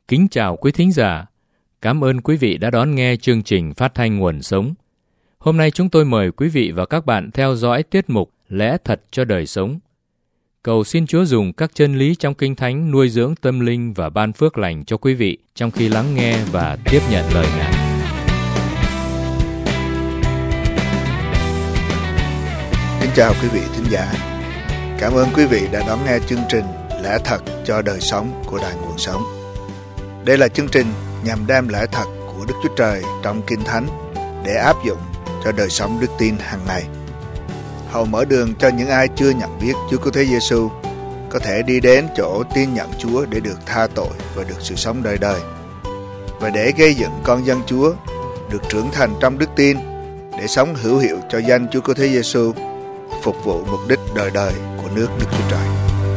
Kính chào quý thính giả. Cảm ơn quý vị đã đón nghe chương trình phát thanh Nguồn Sống. Hôm nay chúng tôi mời quý vị và các bạn theo dõi tiết mục Lẽ Thật cho Đời Sống. Cầu xin Chúa dùng các chân lý trong Kinh Thánh nuôi dưỡng tâm linh và ban phước lành cho quý vị trong khi lắng nghe và tiếp nhận lời Ngài. Kính chào quý vị thính giả. Cảm ơn quý vị đã đón nghe chương trình Lẽ Thật cho Đời Sống của Đài Nguồn Sống. Đây là chương trình nhằm đem lẽ thật của Đức Chúa Trời trong Kinh Thánh để áp dụng cho đời sống đức tin hàng ngày. Hầu mở đường cho những ai chưa nhận biết Chúa Cứu Thế Giêsu có thể đi đến chỗ tin nhận Chúa để được tha tội và được sự sống đời đời, và để gây dựng con dân Chúa được trưởng thành trong đức tin để sống hữu hiệu cho danh Chúa Cứu Thế Giêsu, phục vụ mục đích đời đời của nước Đức Chúa Trời.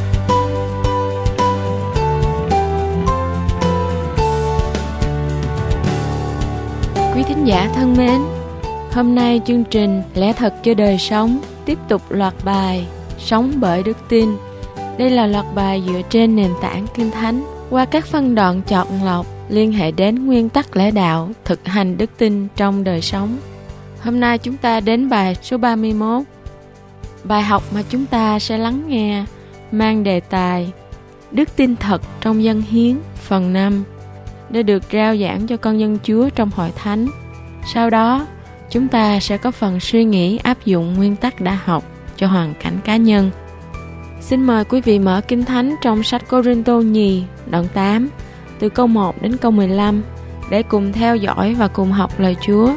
Quý thính giả thân mến, hôm nay chương trình Lẽ Thật cho Đời Sống tiếp tục loạt bài Sống bởi Đức Tin. Đây là loạt bài dựa trên nền tảng Kinh Thánh qua các phân đoạn chọn lọc liên hệ đến nguyên tắc lẽ đạo, thực hành đức tin trong đời sống. Hôm nay chúng ta đến bài số 31. Bài học mà chúng ta sẽ lắng nghe mang đề tài Đức tin thật trong dâng hiến phần 5 đã được rao giảng cho con dân Chúa trong hội thánh. Sau đó, chúng ta sẽ có phần suy nghĩ áp dụng nguyên tắc đã học cho hoàn cảnh cá nhân. Xin mời quý vị mở Kinh Thánh trong sách Cô-rinh-tô nhì đoạn 8 từ câu 1 đến câu 15 để cùng theo dõi và cùng học lời Chúa.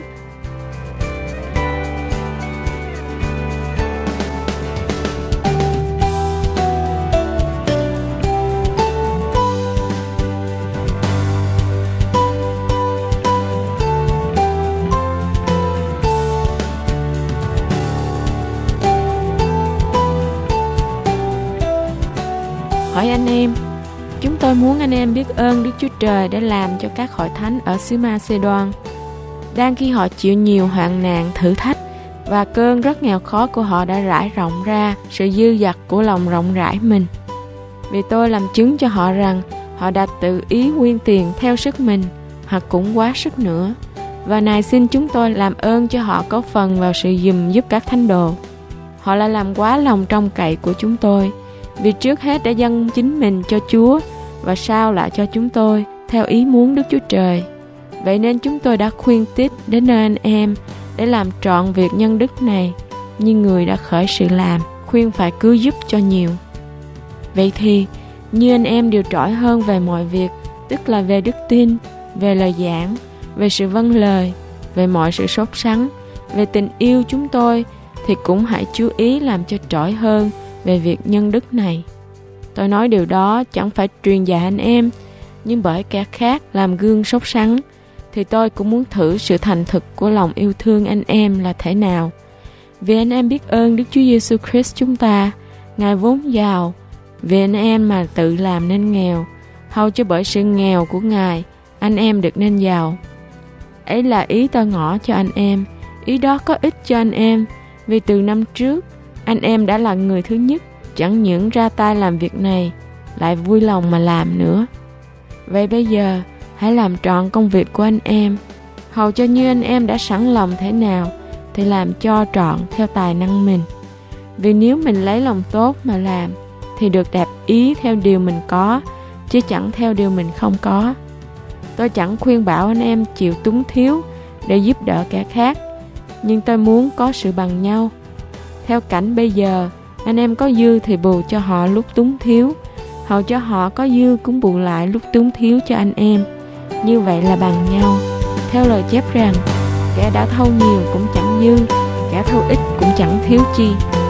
Hỏi anh em, chúng tôi muốn anh em biết ơn Đức Chúa Trời đã làm cho các hội thánh ở xứ Ma-xê-đoan. Đang khi họ chịu nhiều hoạn nạn, thử thách và cơn rất nghèo khó của họ đã rải rộng ra sự dư dật của lòng rộng rãi mình. Vì tôi làm chứng cho họ rằng họ đã tự ý quyên tiền theo sức mình hoặc cũng quá sức nữa. Và này xin chúng tôi làm ơn cho họ có phần vào sự giùm giúp các thánh đồ. Họ lại làm quá lòng trông cậy của chúng tôi, vì trước hết đã dâng chính mình cho Chúa và sau lại cho chúng tôi theo ý muốn Đức Chúa Trời. Vậy nên chúng tôi đã khuyên tít đến nơi anh em để làm trọn việc nhân đức này, như người đã khởi sự làm, khuyên phải cứu giúp cho nhiều. Vậy thì, như anh em đều trỗi hơn về mọi việc, tức là về đức tin, về lời giảng, về sự vâng lời, về mọi sự sốt sắng, về tình yêu chúng tôi, thì cũng hãy chú ý làm cho trỗi hơn về việc nhân đức này. Tôi nói điều đó chẳng phải truyền dạy anh em, nhưng bởi kẻ khác làm gương sốt sắng, thì tôi cũng muốn thử sự thành thực của lòng yêu thương anh em là thế nào. Vì anh em biết ơn Đức Chúa Giêsu Christ chúng ta, Ngài vốn giàu, vì anh em mà tự làm nên nghèo, hầu cho bởi sự nghèo của Ngài, anh em được nên giàu. Ấy là ý tôi ngỏ cho anh em, ý đó có ích cho anh em, vì từ năm trước, anh em đã là người thứ nhất, chẳng những ra tay làm việc này, lại vui lòng mà làm nữa. Vậy bây giờ, hãy làm trọn công việc của anh em, hầu cho như anh em đã sẵn lòng thế nào, thì làm cho trọn theo tài năng mình. Vì nếu mình lấy lòng tốt mà làm, thì được đẹp ý theo điều mình có, chứ chẳng theo điều mình không có. Tôi chẳng khuyên bảo anh em chịu túng thiếu để giúp đỡ kẻ khác, nhưng tôi muốn có sự bằng nhau. Theo cảnh bây giờ, anh em có dư thì bù cho họ lúc túng thiếu, hầu cho họ có dư cũng bù lại lúc túng thiếu cho anh em. Như vậy là bằng nhau. Theo lời chép rằng, kẻ đã thâu nhiều cũng chẳng dư, kẻ thâu ít cũng chẳng thiếu chi.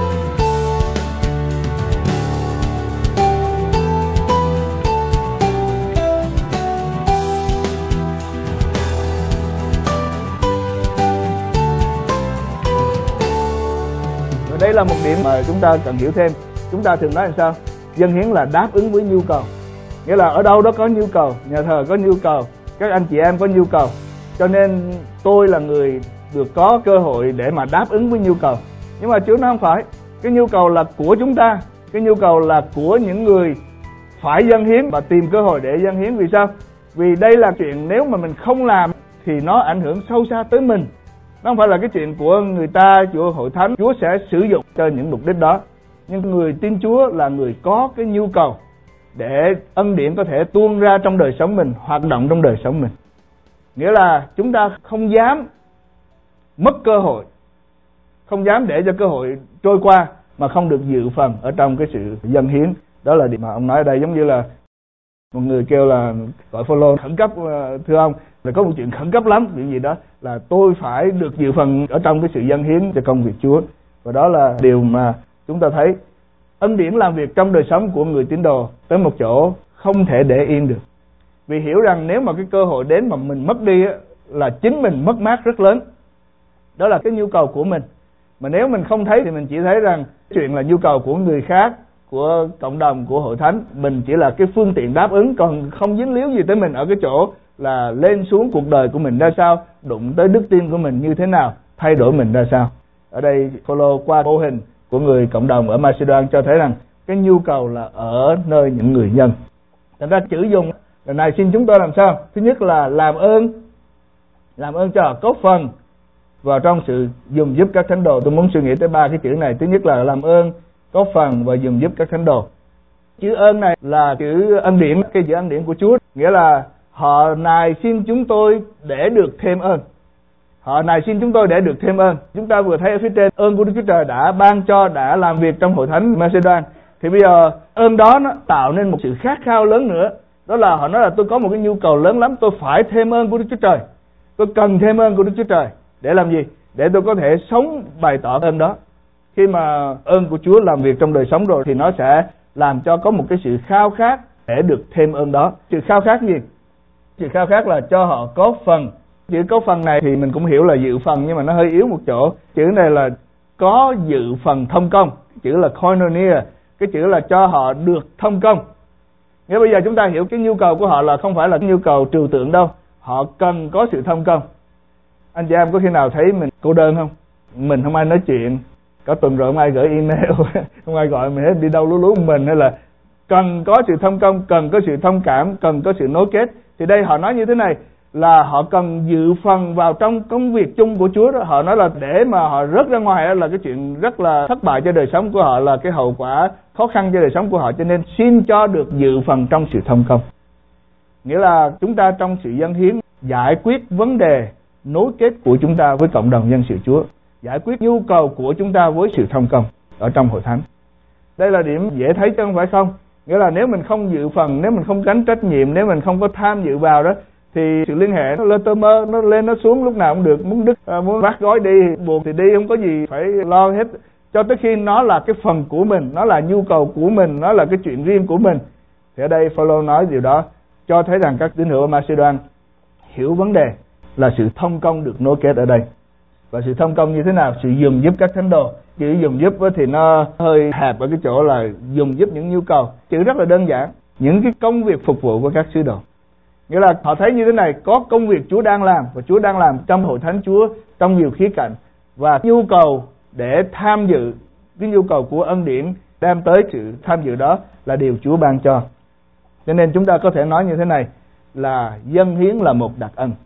Đây là một điểm mà chúng ta cần hiểu thêm. Chúng ta thường nói làm sao? Dâng hiến là đáp ứng với nhu cầu. Nghĩa là ở đâu đó có nhu cầu, nhà thờ có nhu cầu, các anh chị em có nhu cầu, cho nên tôi là người được có cơ hội để mà đáp ứng với nhu cầu. Nhưng mà Chúa nói không phải. Cái nhu cầu là của chúng ta, cái nhu cầu là của những người phải dâng hiến và tìm cơ hội để dâng hiến. Vì sao? Vì đây là chuyện nếu mà mình không làm thì nó ảnh hưởng sâu xa tới mình. Nó không phải là cái chuyện của người ta, của hội thánh. Chúa sẽ sử dụng cho những mục đích đó. Nhưng người tin Chúa là người có cái nhu cầu để ân điển có thể tuôn ra trong đời sống mình, hoạt động trong đời sống mình. Nghĩa là chúng ta không dám mất cơ hội, không dám để cho cơ hội trôi qua mà không được dự phần ở trong cái sự dâng hiến. Đó là điều mà ông nói ở đây. Giống như là một người kêu là gọi Phaolô khẩn cấp, thưa ông, là có một chuyện khẩn cấp lắm, chuyện gì đó là tôi phải được dự phần ở trong cái sự dâng hiến cho công việc Chúa. Và đó là điều mà chúng ta thấy ân điển làm việc trong đời sống của người tín đồ tới một chỗ không thể để yên được. Vì hiểu rằng nếu mà cái cơ hội đến mà mình mất đi là chính mình mất mát rất lớn. Đó là cái nhu cầu của mình. Mà nếu mình không thấy thì mình chỉ thấy rằng chuyện là nhu cầu của người khác, của cộng đồng, của hội thánh. Mình chỉ là cái phương tiện đáp ứng, còn không dính líu gì tới mình ở cái chỗ là lên xuống cuộc đời của mình ra sao, đụng tới đức tin của mình như thế nào, thay đổi mình ra sao. Ở đây Phaolô qua mô hình của người cộng đồng ở Macedon cho thấy rằng cái nhu cầu là ở nơi những người nhân. Thành ra chữ dùng lần này xin chúng tôi làm sao? Thứ nhất là làm ơn cho họ có phần vào trong sự dùng giúp các thánh đồ. Tôi muốn suy nghĩ tới 3 cái chữ này. Thứ nhất là làm ơn, có phần và dùng giúp các thánh đồ. Chữ ơn này là chữ ân điển, cái chữ ân điển của Chúa, nghĩa là họ nài xin chúng tôi để được thêm ơn. Họ nài xin chúng tôi để được thêm ơn. Chúng ta vừa thấy ở phía trên ơn của Đức Chúa Trời đã ban cho, đã làm việc trong hội thánh Macedon. Thì bây giờ ơn đó nó tạo nên một sự khát khao lớn nữa. Đó là họ nói là tôi có một cái nhu cầu lớn lắm, tôi phải thêm ơn của Đức Chúa Trời. Tôi cần thêm ơn của Đức Chúa Trời. Để làm gì? Để tôi có thể sống bày tỏ ơn đó. Khi mà ơn của Chúa làm việc trong đời sống rồi thì nó sẽ làm cho có một cái sự khao khát để được thêm ơn đó. Sự khao khát gì? Sự khao khát là cho họ có phần. Chữ có phần này thì mình cũng hiểu là dự phần, nhưng mà nó hơi yếu một chỗ. Chữ này là có dự phần thông công. Chữ là koinonia. Cái chữ là cho họ được thông công. Nghĩa bây giờ chúng ta hiểu cái nhu cầu của họ là không phải là cái nhu cầu trừu tượng đâu. Họ cần có sự thông công. Anh chị em có khi nào thấy mình cô đơn không? Mình không ai nói chuyện, cả tuần rồi không ai gửi email, không ai gọi mình hết, đi đâu lú lú mình, hay là cần có sự thông công, cần có sự thông cảm, cần có sự nối kết. Thì đây họ nói như thế này là họ cần dự phần vào trong công việc chung của Chúa đó. Họ nói là để mà họ rớt ra ngoài đó là cái chuyện rất là thất bại cho đời sống của họ, là cái hậu quả khó khăn cho đời sống của họ, cho nên xin cho được dự phần trong sự thông công. Nghĩa là chúng ta trong sự dâng hiến giải quyết vấn đề nối kết của chúng ta với cộng đồng dân sự Chúa, giải quyết nhu cầu của chúng ta với sự thông công ở trong hội thánh. Đây là điểm dễ thấy chứ không phải không? Nghĩa là nếu mình không dự phần, nếu mình không gánh trách nhiệm, nếu mình không có tham dự vào đó, thì sự liên hệ nó lên tơ mơ, nó lên nó xuống lúc nào cũng được. Muốn đứt, muốn vác gói đi, buồn thì đi, không có gì phải lo hết. Cho tới khi nó là cái phần của mình, nó là nhu cầu của mình, nó là cái chuyện riêng của mình. Thì ở đây Phaolô nói điều đó cho thấy rằng các tín hữu ở Macedon hiểu vấn đề là sự thông công được nối kết ở đây. Và sự thông công như thế nào? Sự dùng giúp các thánh đồ. Chữ dùng giúp thì nó hơi hẹp ở cái chỗ là dùng giúp những nhu cầu. Chữ rất là đơn giản, những cái công việc phục vụ của các sứ đồ. Nghĩa là họ thấy như thế này, có công việc Chúa đang làm, và Chúa đang làm trong hội thánh Chúa trong nhiều khía cạnh, và nhu cầu để tham dự, cái nhu cầu của ân điển đem tới sự tham dự đó là điều Chúa ban cho. Cho nên chúng ta có thể nói như thế này là dâng hiến là một đặc ân.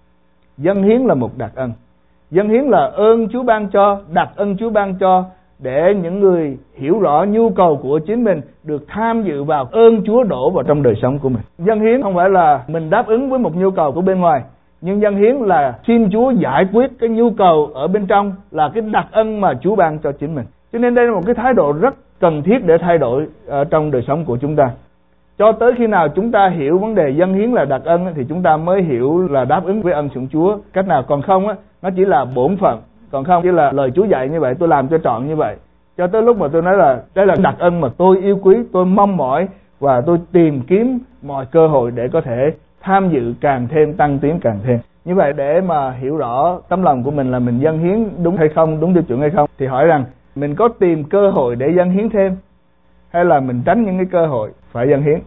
Dâng hiến là một đặc ân. Dâng hiến là ơn Chúa ban cho, đặc ân Chúa ban cho, để những người hiểu rõ nhu cầu của chính mình được tham dự vào ơn Chúa đổ vào trong đời sống của mình. Dâng hiến không phải là mình đáp ứng với một nhu cầu của bên ngoài, nhưng dâng hiến là xin Chúa giải quyết cái nhu cầu ở bên trong, là cái đặc ân mà Chúa ban cho chính mình. Cho nên đây là một cái thái độ rất cần thiết để thay đổi trong đời sống của chúng ta. Cho tới khi nào chúng ta hiểu vấn đề dâng hiến là đặc ân thì chúng ta mới hiểu là đáp ứng với ân sủng Chúa cách nào. Còn không nó chỉ là bổn phận. Còn không chỉ là lời Chúa dạy như vậy, tôi làm cho trọn như vậy. Cho tới lúc mà tôi nói là đây là đặc ân mà tôi yêu quý, tôi mong mỏi và tôi tìm kiếm mọi cơ hội để có thể tham dự càng thêm, tăng tiến càng thêm. Như vậy để mà hiểu rõ tấm lòng của mình là mình dâng hiến đúng hay không, đúng tiêu chuẩn hay không, thì hỏi rằng mình có tìm cơ hội để dâng hiến thêm, hay là mình tránh những cái cơ hội phải dâng hiến,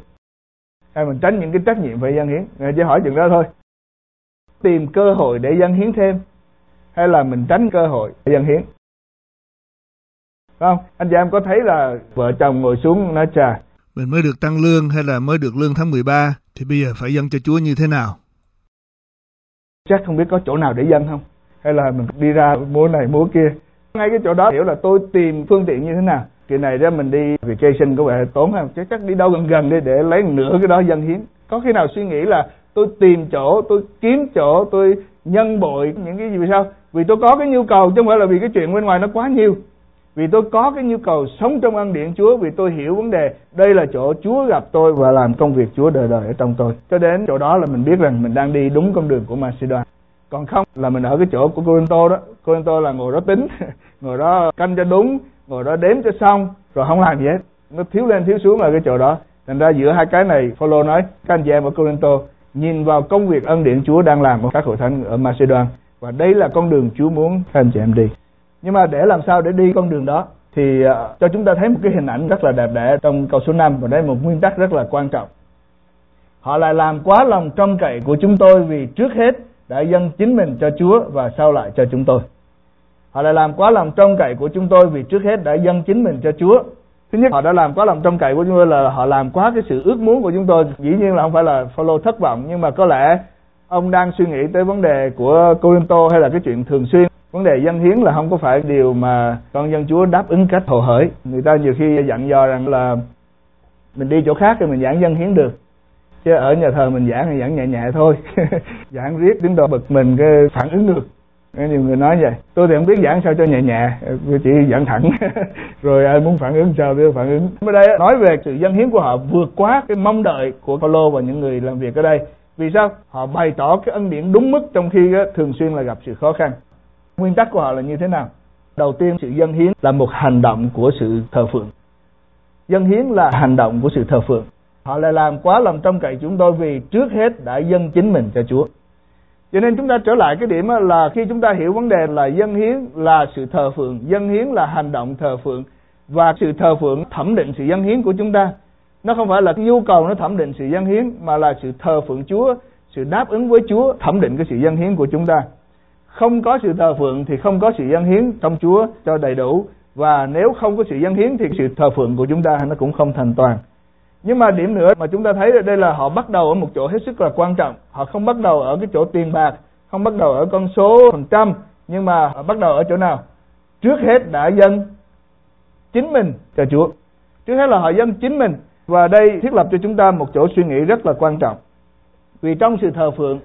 hay mình tránh những cái trách nhiệm phải dâng hiến. Người chỉ hỏi chừng đó thôi. Tìm cơ hội để dâng hiến thêm, hay là mình tránh cơ hội để dâng hiến. Không? Anh chị em có thấy là vợ chồng ngồi xuống nói chà, Mình mới được tăng lương hay là mới được lương tháng 13 thì bây giờ phải dâng cho Chúa như thế nào? Chắc không biết có chỗ nào để dâng không? Hay là mình đi ra mua này mua kia. Ngay cái chỗ đó hiểu là tôi tìm phương tiện như thế nào. Kỳ này ra mình đi vacation có vẻ tốn không? Chắc đi đâu gần đi để lấy nửa cái đó dâng hiến. Có khi nào suy nghĩ là tôi tìm chỗ, tôi kiếm chỗ, tôi nhân bội những cái gì, vì sao? Vì tôi có cái nhu cầu, chứ không phải là vì cái chuyện bên ngoài nó quá nhiều. Vì tôi có cái nhu cầu sống trong ân điển Chúa, vì tôi hiểu vấn đề đây là chỗ Chúa gặp tôi và làm công việc Chúa đời đời ở trong tôi. Cho đến chỗ đó là mình biết rằng mình đang đi đúng con đường của Macedonia. Còn không là mình ở cái chỗ của Cô-rinh-tô đó. Cô-rinh-tô là ngồi đó tính, ngồi đó canh cho đúng, ngồi đó đếm cho xong, rồi không làm gì hết. Nó thiếu lên thiếu xuống ở cái chỗ đó. Thành ra giữa hai cái này, Phaolô nói các anh chị em ở Cô-rinh-tô nhìn vào công việc ân điển Chúa đang làm ở các hội thánh ở Macedonia, và đây là con đường Chúa muốn các anh chị em đi. Nhưng mà để làm sao để đi con đường đó thì cho chúng ta thấy một cái hình ảnh rất là đẹp đẽ trong câu số 5, và đây là một nguyên tắc rất là quan trọng. Họ lại làm quá lòng trông cậy của chúng tôi vì trước hết đã dâng chính mình cho Chúa và sau lại cho chúng tôi. Họ lại làm quá lòng trông cậy của chúng tôi vì trước hết đã dâng chính mình cho Chúa. Thứ nhất, họ đã làm quá lòng trông cậy của chúng tôi là họ làm quá cái sự ước muốn của chúng tôi. Dĩ nhiên là không phải là Phaolô thất vọng, nhưng mà có lẽ ông đang suy nghĩ tới vấn đề của Cô-rinh-tô hay là cái chuyện thường xuyên. Vấn đề dâng hiến là không có phải điều mà con dân Chúa đáp ứng cách hồ hởi. Người ta nhiều khi dặn dò rằng là mình đi chỗ khác thì mình giảng dâng hiến được, chứ ở nhà thờ mình giảng thì giảng nhẹ nhẹ thôi. Giảng riết đến độ bực mình cái phản ứng được. Nhiều người nói vậy. Tôi thì không biết giảng sao cho nhẹ nhẹ, tôi chỉ giảng thẳng. Rồi ai muốn phản ứng sao tôi phản ứng. Ở đây nói về sự dâng hiến của họ vượt quá cái mong đợi của Phaolô và những người làm việc ở đây. Vì sao? Họ bày tỏ cái ân điển đúng mức trong khi thường xuyên là gặp sự khó khăn. Nguyên tắc của họ là như thế nào? Đầu tiên, sự dâng hiến là một hành động của sự thờ phượng. Dâng hiến là hành động của sự thờ phượng. Họ lại làm quá lòng trông cậy chúng tôi vì trước hết đã dâng chính mình cho Chúa. Cho nên chúng ta trở lại cái điểm là khi chúng ta hiểu vấn đề là dâng hiến là sự thờ phượng, dâng hiến là hành động thờ phượng, và sự thờ phượng thẩm định sự dâng hiến của chúng ta. Nó không phải là nhu cầu nó thẩm định sự dâng hiến, mà là sự thờ phượng Chúa, sự đáp ứng với Chúa thẩm định cái sự dâng hiến của chúng ta. Không có sự thờ phượng thì không có sự dâng hiến trong Chúa cho đầy đủ, và nếu không có sự dâng hiến thì sự thờ phượng của chúng ta nó cũng không thành toàn. Nhưng mà điểm nữa mà chúng ta thấy ở đây là họ bắt đầu ở một chỗ hết sức là quan trọng. Họ không bắt đầu ở cái chỗ tiền bạc, không bắt đầu ở con số phần trăm, nhưng mà họ bắt đầu ở chỗ nào? Trước hết đã dâng chính mình cho Chúa. Trước hết là họ dâng chính mình. Và đây thiết lập cho chúng ta một chỗ suy nghĩ rất là quan trọng. Vì trong sự thờ phượng,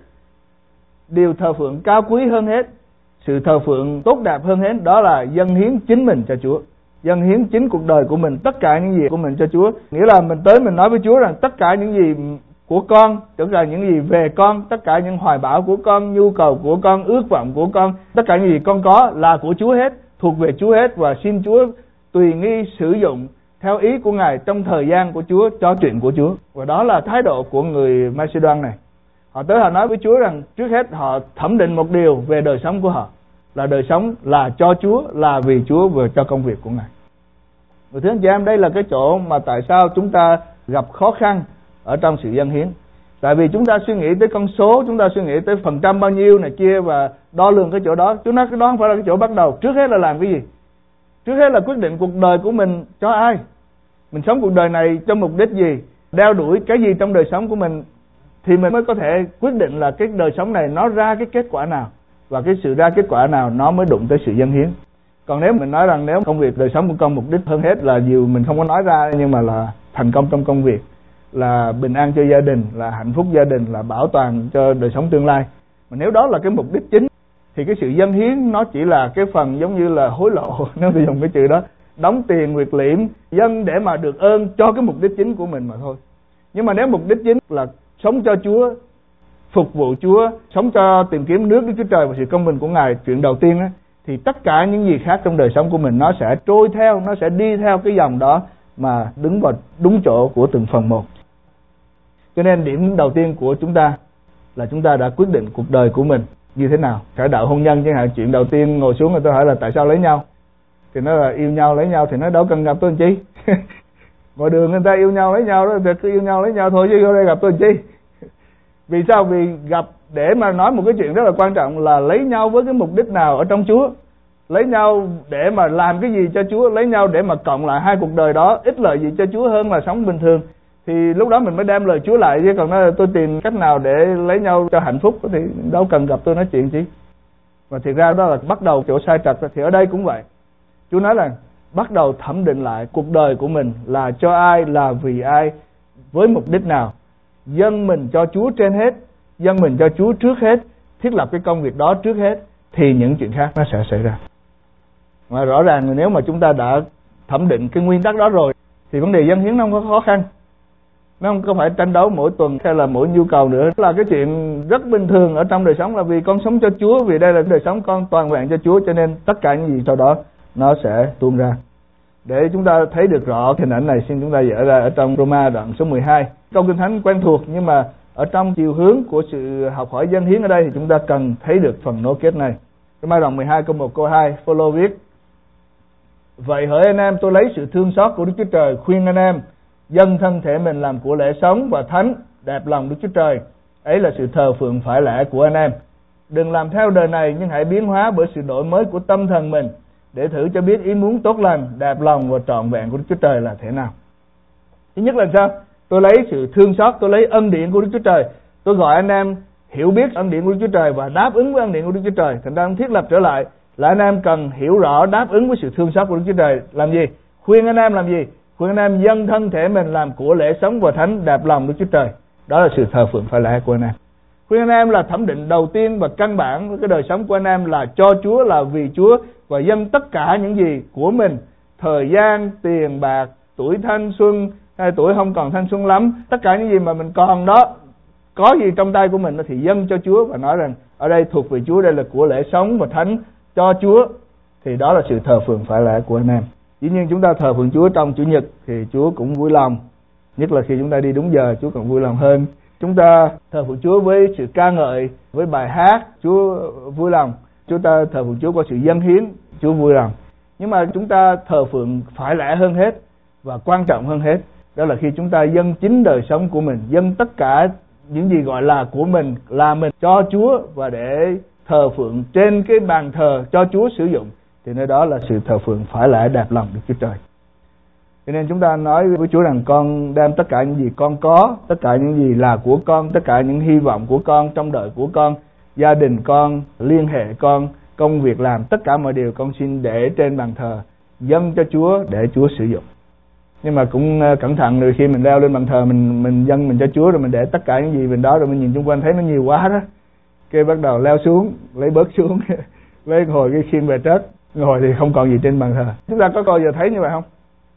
điều thờ phượng cao quý hơn hết, sự thờ phượng tốt đẹp hơn hết, đó là dâng hiến chính mình cho Chúa. Dâng hiến chính cuộc đời của mình, tất cả những gì của mình cho Chúa. Nghĩa là mình tới mình nói với Chúa rằng tất cả những gì của con, tức là những gì về con, tất cả những hoài bão của con, nhu cầu của con, ước vọng của con, tất cả những gì con có là của Chúa hết, thuộc về Chúa hết, và xin Chúa tùy nghi sử dụng theo ý của Ngài trong thời gian của Chúa cho chuyện của Chúa. Và đó là thái độ của người Macedonia này. Họ tới họ nói với Chúa rằng trước hết họ thẩm định một điều về đời sống của họ, là đời sống là cho Chúa, là vì Chúa và cho công việc của Ngài. Và thưa anh chị em, đây là cái chỗ mà tại sao chúng ta gặp khó khăn ở trong sự dâng hiến. Tại vì chúng ta suy nghĩ tới con số, chúng ta suy nghĩ tới phần trăm bao nhiêu này kia và đo lường cái chỗ đó. Chúng ta cái đó không phải là cái chỗ bắt đầu. Trước hết là làm cái gì? Trước hết là quyết định cuộc đời của mình cho ai? Mình sống cuộc đời này cho mục đích gì? Đeo đuổi cái gì trong đời sống của mình? Thì mình mới có thể quyết định là cái đời sống này nó ra cái kết quả nào, và cái sự ra kết quả nào nó mới đụng tới sự dâng hiến. Còn nếu mình nói rằng nếu công việc đời sống của con mục đích hơn hết là điều mình không có nói ra, nhưng mà là thành công trong công việc, là bình an cho gia đình, là hạnh phúc gia đình, là bảo toàn cho đời sống tương lai, mà nếu đó là cái mục đích chính thì cái sự dâng hiến nó chỉ là cái phần giống như là hối lộ, nếu tôi dùng cái chữ đó, đóng tiền nguyệt liễm dâng để mà được ơn cho cái mục đích chính của mình mà thôi. Nhưng mà nếu mục đích chính là sống cho Chúa, phục vụ Chúa, sống cho tìm kiếm nước Đức Chúa Trời và sự công bình của Ngài, chuyện đầu tiên á, thì tất cả những gì khác trong đời sống của mình nó sẽ trôi theo, nó sẽ đi theo cái dòng đó mà đứng vào đúng chỗ của từng phần một. Cho nên điểm đầu tiên của chúng ta là chúng ta đã quyết định cuộc đời của mình như thế nào. Cải đạo hôn nhân chẳng hạn, chuyện đầu tiên ngồi xuống người ta hỏi là tại sao lấy nhau, thì nó là yêu nhau lấy nhau, thì nó đâu cần gặp tôi làm chi. Ngoài đường người ta yêu nhau lấy nhau đó, thì cứ yêu nhau lấy nhau thôi, chứ ở đây gặp tôi làm chi. Vì sao? Vì gặp để mà nói một cái chuyện rất là quan trọng là lấy nhau với cái mục đích nào ở trong Chúa. lấy nhau để mà làm cái gì cho Chúa, lấy nhau để mà cộng lại hai cuộc đời đó ích lợi gì cho Chúa hơn là sống bình thường, thì lúc đó mình mới đem lời Chúa lại. Chứ còn nói là tôi tìm cách nào để lấy nhau cho hạnh phúc thì đâu cần gặp tôi nói chuyện chứ. Và thiệt ra đó là bắt đầu chỗ sai trật. Thì ở đây cũng vậy, Chúa nói là bắt đầu thẩm định lại cuộc đời của mình là cho ai, là vì ai, với mục đích nào. Dâng mình cho Chúa trên hết, dâng mình cho Chúa trước hết, thiết lập cái công việc đó trước hết, thì những chuyện khác nó sẽ xảy ra. Mà rõ ràng nếu mà chúng ta đã thẩm định cái nguyên tắc đó rồi thì vấn đề dâng hiến nó không có khó khăn, nó không có phải tranh đấu mỗi tuần hay là mỗi nhu cầu nữa. Là cái chuyện rất bình thường ở trong đời sống, là vì con sống cho Chúa, vì đây là đời sống con toàn vẹn cho Chúa, cho nên tất cả những gì sau đó nó sẽ tuôn ra. Để chúng ta thấy được rõ hình ảnh này, xin chúng ta dở ra ở trong Roma đoạn số 12. Câu Kinh Thánh quen thuộc, nhưng mà ở trong chiều hướng của sự học hỏi dâng hiến ở đây thì chúng ta cần thấy được phần nối kết này. Roma đoạn 12 câu 1 câu 2, Phaolô viết: Vậy hỡi anh em, tôi lấy sự thương xót của Đức Chúa Trời khuyên anh em dâng thân thể mình làm của lễ sống và thánh, đẹp lòng Đức Chúa Trời. Ấy là sự thờ phượng phải lẽ của anh em. Đừng làm theo đời này, nhưng hãy biến hóa bởi sự đổi mới của tâm thần mình, để thử cho biết ý muốn tốt lành, đẹp lòng và trọn vẹn của Đức Chúa Trời là thế nào. Thứ nhất là sao? Tôi lấy sự thương xót, tôi lấy ân điển của Đức Chúa Trời. Tôi gọi anh em hiểu biết ân điển của Đức Chúa Trời và đáp ứng với ân điển của Đức Chúa Trời. Thành ra thiết lập trở lại là anh em cần hiểu rõ, đáp ứng với sự thương xót của Đức Chúa Trời. Làm gì? Khuyên anh em làm gì? Khuyên anh em dâng thân thể mình làm của lễ sống và thánh, đẹp lòng Đức Chúa Trời. Đó là sự thờ phượng phải lẽ của anh em. Khuyên anh em là thẩm định đầu tiên và căn bản của cái đời sống của anh em là cho Chúa, là vì Chúa, và dâng tất cả những gì của mình, thời gian, tiền bạc, tuổi thanh xuân hay tuổi không còn thanh xuân lắm, tất cả những gì mà mình còn đó, có gì trong tay của mình thì dâng cho Chúa, và nói rằng ở đây thuộc về Chúa, đây là của lễ sống và thánh cho Chúa. Thì đó là sự thờ phượng phải lẽ của anh em. Dĩ nhiên chúng ta thờ phượng Chúa trong Chủ nhật thì Chúa cũng vui lòng, nhất là khi chúng ta đi đúng giờ, Chúa còn vui lòng hơn. Chúng ta thờ phượng Chúa với sự ca ngợi, với bài hát, Chúa vui lòng. Chúng ta thờ phượng Chúa qua sự dâng hiến, Chúa vui lòng. Nhưng mà chúng ta thờ phượng phải lẽ hơn hết và quan trọng hơn hết, đó là khi chúng ta dâng chính đời sống của mình, dâng tất cả những gì gọi là của mình, là mình cho Chúa, và để thờ phượng trên cái bàn thờ cho Chúa sử dụng, thì nơi đó là sự thờ phượng phải lẽ đẹp lòng Đức Chúa Trời. Cho nên chúng ta nói với Chúa rằng con đem tất cả những gì con có, tất cả những gì là của con, tất cả những hy vọng của con trong đời của con, gia đình con, liên hệ con, công việc làm, tất cả mọi điều con xin để trên bàn thờ, dâng cho Chúa để Chúa sử dụng. Nhưng mà cũng cẩn thận, rồi khi mình leo lên bàn thờ mình dâng mình cho Chúa, rồi mình để tất cả những gì mình đó, rồi mình nhìn xung quanh thấy nó nhiều quá đó, cái bắt đầu leo xuống, lấy bớt xuống lấy hồi cái khiên về trớt, ngồi thì không còn gì trên bàn thờ. Chúng ta có bao giờ thấy như vậy không?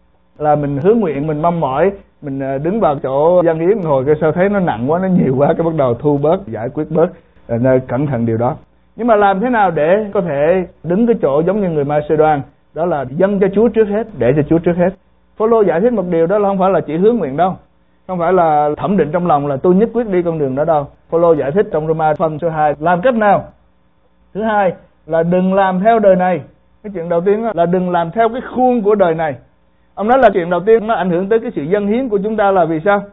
Là mình hướng nguyện, mình mong mỏi, mình đứng vào chỗ dâng hiến, ngồi cái sao thấy nó nặng quá, nó nhiều quá, cái bắt đầu thu bớt, giải quyết bớt. Nên cẩn thận điều đó. Nhưng mà làm thế nào để có thể đứng cái chỗ giống như người Ma-xê-đoan, đó là dâng cho Chúa trước hết, để cho Chúa trước hết. Phaolô giải thích một điều, đó là không phải là chỉ hướng nguyện đâu, không phải là thẩm định trong lòng là tôi nhất quyết đi con đường đó đâu. Phaolô giải thích trong Roma phần số 2 làm cách nào. Thứ hai là đừng làm theo đời này. Cái chuyện đầu tiên là đừng làm theo cái khuôn của đời này. Ông nói là chuyện đầu tiên nó ảnh hưởng tới cái sự dâng hiến của chúng ta là vì sao?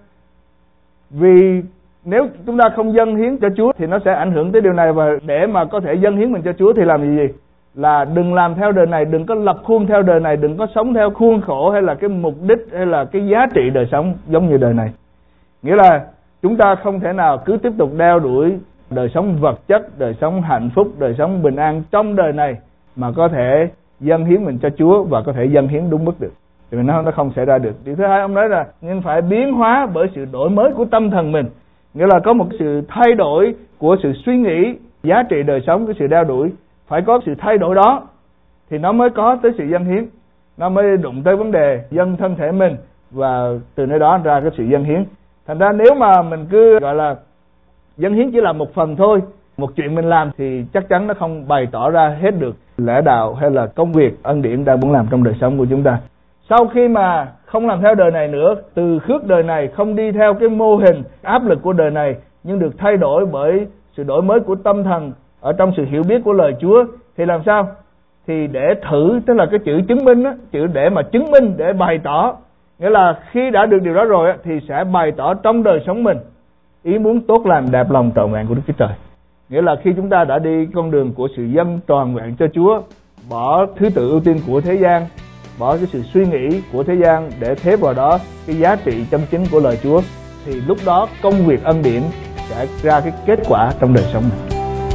Vì nếu chúng ta không dâng hiến cho Chúa thì nó sẽ ảnh hưởng tới điều này. Và để mà có thể dâng hiến mình cho Chúa thì làm gì? Là đừng làm theo đời này, đừng có lập khuôn theo đời này, đừng có sống theo khuôn khổ hay là cái mục đích hay là cái giá trị đời sống giống như đời này. Nghĩa là chúng ta không thể nào cứ tiếp tục đeo đuổi đời sống vật chất, đời sống hạnh phúc, đời sống bình an trong đời này mà có thể dâng hiến mình cho Chúa và có thể dâng hiến đúng mức được. Thì nó không xảy ra được. Điều thứ hai ông nói là nhưng phải biến hóa bởi sự đổi mới của tâm thần mình. Nghĩa là có một sự thay đổi của sự suy nghĩ, giá trị đời sống, cái sự đeo đuổi. Phải có sự thay đổi đó thì nó mới có tới sự dâng hiến, nó mới đụng tới vấn đề dâng thân thể mình, và từ nơi đó ra cái sự dâng hiến. Thành ra nếu mà mình cứ gọi là dâng hiến chỉ là một phần thôi, một chuyện mình làm, thì chắc chắn nó không bày tỏ ra hết được lẽ đạo hay là công việc ân điển đang muốn làm trong đời sống của chúng ta. Sau khi mà không làm theo đời này nữa, từ khước đời này, không đi theo cái mô hình áp lực của đời này, nhưng được thay đổi bởi sự đổi mới của tâm thần ở trong sự hiểu biết của lời Chúa, thì làm sao? Thì để thử, tức là cái chữ chứng minh á, chữ để mà chứng minh, để bày tỏ. Nghĩa là khi đã được điều đó rồi á, thì sẽ bày tỏ trong đời sống mình ý muốn tốt lành, đẹp lòng, trọn vẹn của Đức Chúa Trời. Nghĩa là khi chúng ta đã đi con đường của sự dâng trọn vẹn cho Chúa, bỏ thứ tự ưu tiên của thế gian, bỏ cái sự suy nghĩ của thế gian để thế vào đó cái giá trị chân chính của lời Chúa, thì lúc đó công việc ân điển sẽ ra cái kết quả trong đời sống này.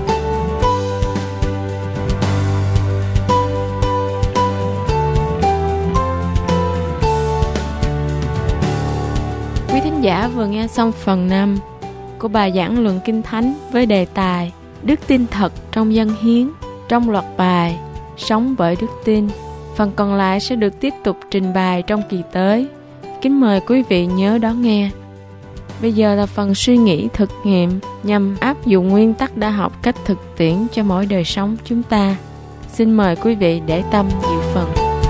Quý thính giả vừa nghe xong phần 5 của bài giảng luận Kinh Thánh với đề tài Đức tin thật trong dâng hiến, trong loạt bài Sống bởi đức tin. Phần còn lại sẽ được tiếp tục trình bày trong kỳ tới. Kính mời quý vị nhớ đón nghe. Bây giờ là phần suy nghĩ thực nghiệm nhằm áp dụng nguyên tắc đã học cách thực tiễn cho mỗi đời sống chúng ta. Xin mời quý vị để tâm dự phần.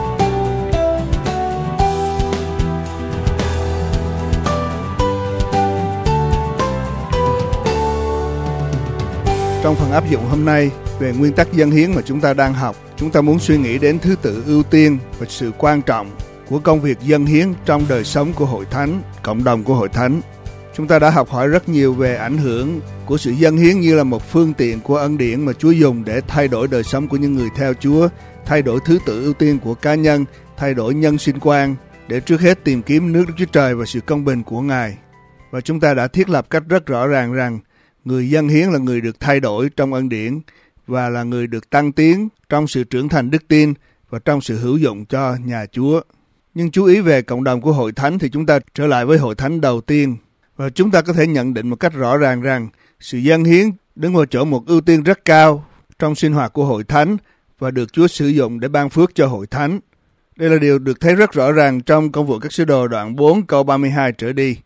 Trong phần áp dụng hôm nay về nguyên tắc dâng hiến mà chúng ta đang học, chúng ta muốn suy nghĩ đến thứ tự ưu tiên và sự quan trọng của công việc dâng hiến trong đời sống của Hội Thánh, cộng đồng của Hội Thánh. Chúng ta đã học hỏi rất nhiều về ảnh hưởng của sự dâng hiến như là một phương tiện của ân điển mà Chúa dùng để thay đổi đời sống của những người theo Chúa, thay đổi thứ tự ưu tiên của cá nhân, thay đổi nhân sinh quan để trước hết tìm kiếm nước Đức Chúa Trời và sự công bình của Ngài. Và chúng ta đã thiết lập cách rất rõ ràng rằng người dâng hiến là người được thay đổi trong ân điển và là người được tăng tiến trong sự trưởng thành đức tin và trong sự hữu dụng cho nhà Chúa. Nhưng chú ý về cộng đồng của Hội Thánh thì chúng ta trở lại với Hội Thánh đầu tiên. Và chúng ta có thể nhận định một cách rõ ràng rằng sự dâng hiến đứng vào chỗ một ưu tiên rất cao trong sinh hoạt của Hội Thánh và được Chúa sử dụng để ban phước cho Hội Thánh. Đây là điều được thấy rất rõ ràng trong Công vụ các sứ đồ đoạn 4 câu 32 trở đi.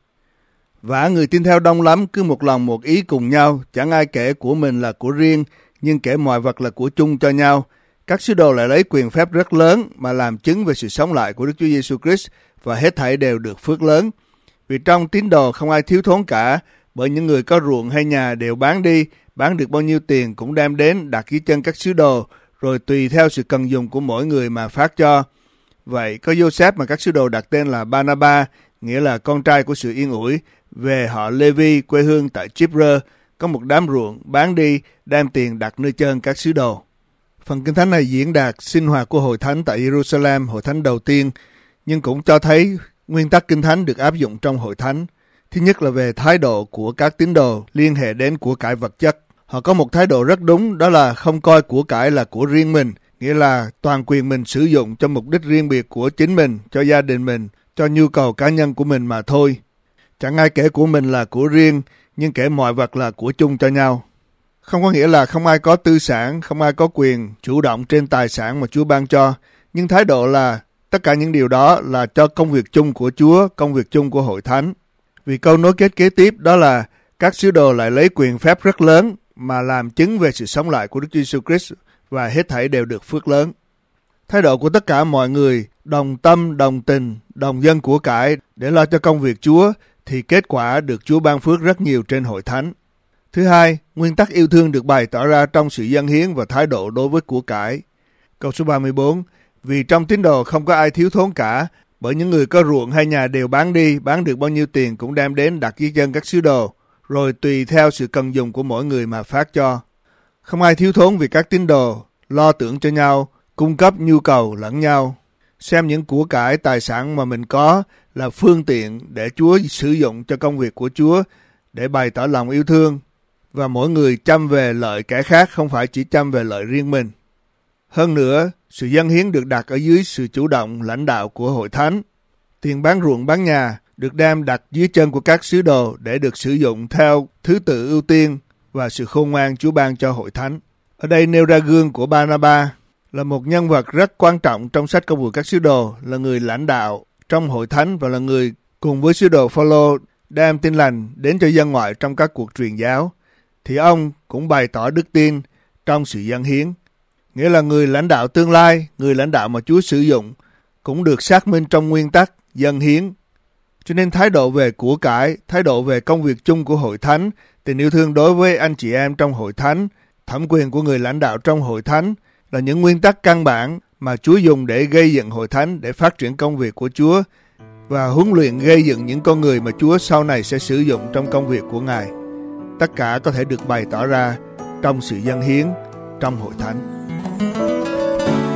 Vả người tin theo đông lắm, cứ một lòng một ý cùng nhau, chẳng ai kể của mình là của riêng, nhưng kể mọi vật là của chung cho nhau. Các sứ đồ lại lấy quyền phép rất lớn mà làm chứng về sự sống lại của Đức Chúa Giêsu Christ và hết thảy đều được phước lớn. Vì trong tín đồ không ai thiếu thốn cả, bởi những người có ruộng hay nhà đều bán đi, bán được bao nhiêu tiền cũng đem đến đặt dưới chân các sứ đồ, rồi tùy theo sự cần dùng của mỗi người mà phát cho. Vậy có Joseph mà các sứ đồ đặt tên là Barnabas, nghĩa là con trai của sự yên ủi, về họ Lê-vi quê hương tại Chipre, có một đám ruộng bán đi, đem tiền đặt nơi chân các sứ đồ. Phần Kinh Thánh này diễn đạt sinh hoạt của Hội Thánh tại Jerusalem, Hội Thánh đầu tiên, nhưng cũng cho thấy nguyên tắc Kinh Thánh được áp dụng trong Hội Thánh. Thứ nhất là về thái độ của các tín đồ liên hệ đến của cải vật chất. Họ có một thái độ rất đúng, đó là không coi của cải là của riêng mình, nghĩa là toàn quyền mình sử dụng cho mục đích riêng biệt của chính mình, cho gia đình mình, cho nhu cầu cá nhân của mình mà thôi. Chẳng ai kể của mình là của riêng, nhưng kể mọi vật là của chung cho nhau. Không có nghĩa là không ai có tư sản, không ai có quyền chủ động trên tài sản mà Chúa ban cho, nhưng thái độ là tất cả những điều đó là cho công việc chung của Chúa, công việc chung của Hội Thánh. Vì câu nối kết kế tiếp đó là các sứ đồ lại lấy quyền phép rất lớn mà làm chứng về sự sống lại của Đức Chúa Giêsu Christ và hết thảy đều được phước lớn. Thái độ của tất cả mọi người đồng tâm, đồng tình, đồng dân của cải để lo cho công việc Chúa thì kết quả được Chúa ban phước rất nhiều trên Hội Thánh. Thứ hai, nguyên tắc yêu thương được bày tỏ ra trong sự dâng hiến và thái độ đối với của cải. Câu số 34, vì trong tín đồ không có ai thiếu thốn cả, bởi những người có ruộng hay nhà đều bán đi, bán được bao nhiêu tiền cũng đem đến đặt dưới chân các sứ đồ, rồi tùy theo sự cần dùng của mỗi người mà phát cho. Không ai thiếu thốn vì các tín đồ lo tưởng cho nhau, cung cấp nhu cầu lẫn nhau. Xem những của cải tài sản mà mình có là phương tiện để Chúa sử dụng cho công việc của Chúa, để bày tỏ lòng yêu thương, và mỗi người chăm về lợi kẻ khác, không phải chỉ chăm về lợi riêng mình. Hơn nữa, sự dâng hiến được đặt ở dưới sự chủ động lãnh đạo của Hội Thánh. Tiền bán ruộng bán nhà được đem đặt dưới chân của các sứ đồ để được sử dụng theo thứ tự ưu tiên và sự khôn ngoan Chúa ban cho Hội Thánh. Ở đây nêu ra gương của Barnabas là một nhân vật rất quan trọng trong sách Công vụ các sứ đồ, là người lãnh đạo trong Hội Thánh và là người cùng với sứ đồ Phao-lô đem tin lành đến cho dân ngoại trong các cuộc truyền giáo. Thì ông cũng bày tỏ đức tin trong sự dâng hiến. Nghĩa là người lãnh đạo tương lai, người lãnh đạo mà Chúa sử dụng cũng được xác minh trong nguyên tắc dâng hiến. Cho nên thái độ về của cải, thái độ về công việc chung của Hội Thánh, tình yêu thương đối với anh chị em trong Hội Thánh, thẩm quyền của người lãnh đạo trong Hội Thánh là những nguyên tắc căn bản mà Chúa dùng để gây dựng Hội Thánh, để phát triển công việc của Chúa và huấn luyện gây dựng những con người mà Chúa sau này sẽ sử dụng trong công việc của Ngài. Tất cả có thể được bày tỏ ra trong sự dâng hiến trong Hội Thánh.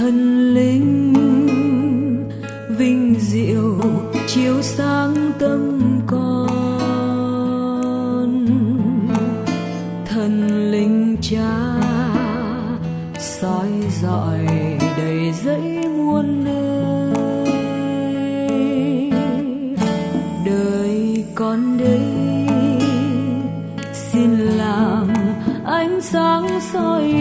thần linh vinh diệu chiếu sáng tâm con, thần linh Cha soi rọi đầy dẫy muôn nơi, đời con đây xin làm ánh sáng soi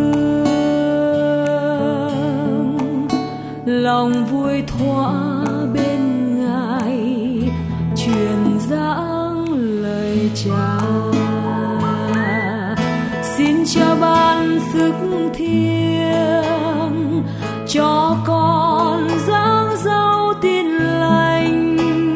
đường, lòng vui thỏa bên Ngài truyền giảng lời Cha. Xin Cha ban sức thiêng cho con giảng giao tin lành,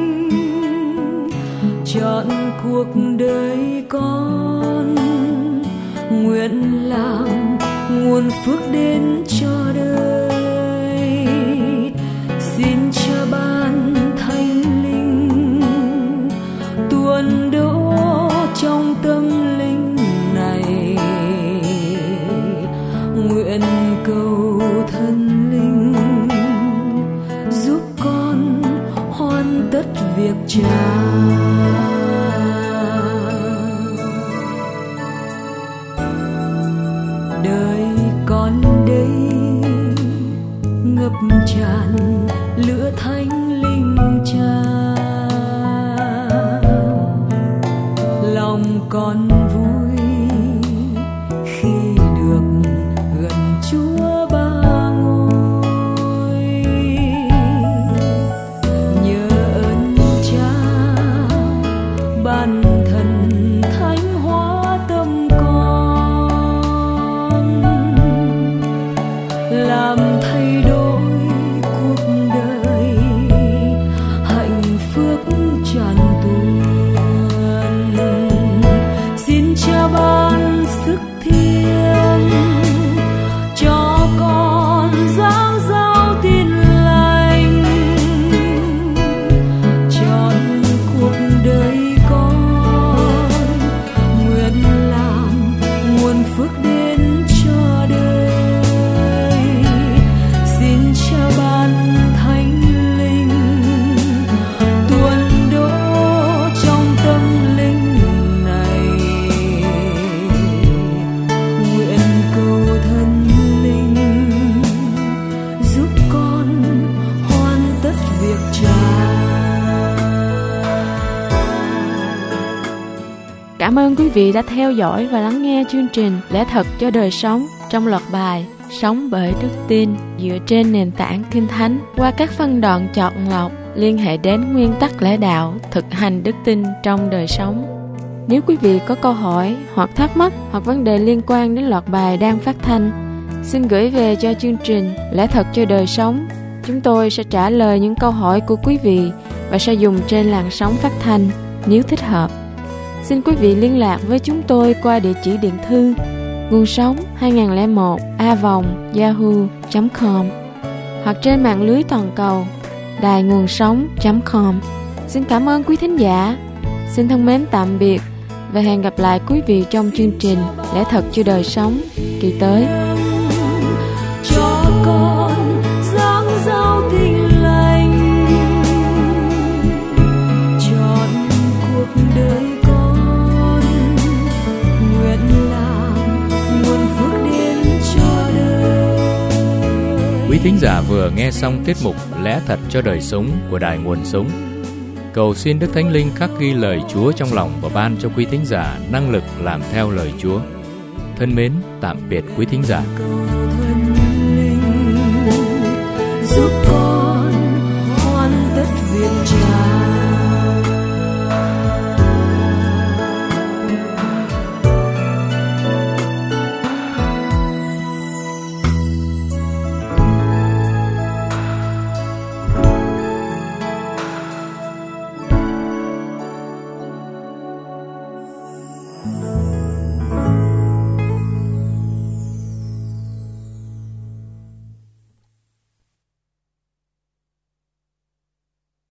chọn cuộc đời con nguyện làm nguồn phước đến cho đời. Xin Cha ban Thánh Linh tuôn đổ trong tâm linh này, nguyện cầu thần linh giúp con hoàn tất việc Cha. Đời con đây ngập tràn lửa Thánh Linh Cha, lòng con vui khi được gần Chúa Ba Ngôi. Nhờ ơn Cha ban thần thánh hóa tâm con, làm thay đổi cuộc đời hạnh phúc tràn tuôn. Xin Cha ban sức thiêng cho con giảng giao tin lành, chọn cuộc đời con nguyện làm nguồn phước đến cho đời. Xin Cha ban Thánh Linh tuôn đổ trong tâm linh này, nguyện cầu thần linh giúp con hoàn tất việc Cha. Cảm ơn quý vị đã theo dõi và lắng nghe chương trình Lẽ Thật cho Đời Sống trong loạt bài Sống bởi Đức Tin dựa trên nền tảng Kinh Thánh qua các phân đoạn chọn lọc liên hệ đến nguyên tắc lẽ đạo, thực hành đức tin trong đời sống. Nếu quý vị có câu hỏi hoặc thắc mắc hoặc vấn đề liên quan đến loạt bài đang phát thanh, xin gửi về cho chương trình Lẽ Thật cho Đời Sống. Chúng tôi sẽ trả lời những câu hỏi của quý vị và sẽ dùng trên làn sóng phát thanh nếu thích hợp. Xin quý vị liên lạc với chúng tôi qua địa chỉ điện thư nguồn sống 2001a@yahoo.com hoặc trên mạng lưới toàn cầu đài nguồn sống.com. Xin cảm ơn quý thính giả. Xin thân mến tạm biệt và hẹn gặp lại quý vị trong chương trình Lẽ Thật cho Đời Sống kỳ tới. Cho con giảng giao tin lành, chọn cuộc đời con nguyện làm nguồn phước đến cho đời. Quý thính giả vừa nghe xong tiết mục Lẽ Thật cho Đời Sống của Đài Nguồn Sống. Cầu xin Đức Thánh Linh khắc ghi lời Chúa trong lòng và ban cho quý thính giả năng lực làm theo lời Chúa. Thân mến, tạm biệt quý thính giả. Giúp con